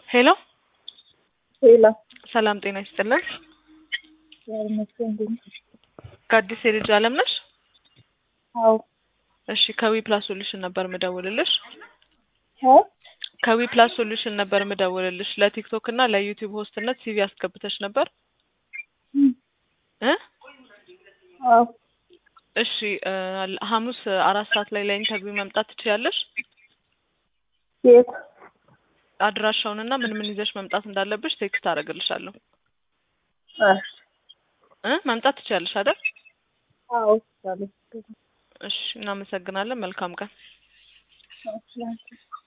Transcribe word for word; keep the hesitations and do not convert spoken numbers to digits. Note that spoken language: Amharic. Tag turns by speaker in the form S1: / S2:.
S1: ሄሎ
S2: ሄሎ
S1: ሰላም ጤና ይስጥልን።
S2: ያልመስገን
S1: ከአዲስ የልጅ ዓለም ነሽ?
S2: አው
S1: እሺ ከዊ ፕላስ ሶሉሽን ነበር መደወልልሽ።
S2: ሀ
S1: ከዊ ፕላስ ሶሉሽን ነበር መደወልልሽ። ለቲክቶክ እና ለዩቲዩብ ሆስትነት ሲቪ አስገብተሽ ነበር እ
S2: አው
S1: እሺ ሐሙስ አራት ሰዓት ላይ ለኢንተርቪው መምጣት ትችያለሽ?
S2: የት
S1: አድራሻውንና ምን ምን ይዘሽ መምጣት እንዳለብሽ ቴክስት አደርግልሻለሁ።
S2: እሺ
S1: እ መምጣት ትችያለሽ አይደል?
S2: አው ሰላም
S1: እሺ እናመሰግናለን። መልካም ቀን።
S2: እሺ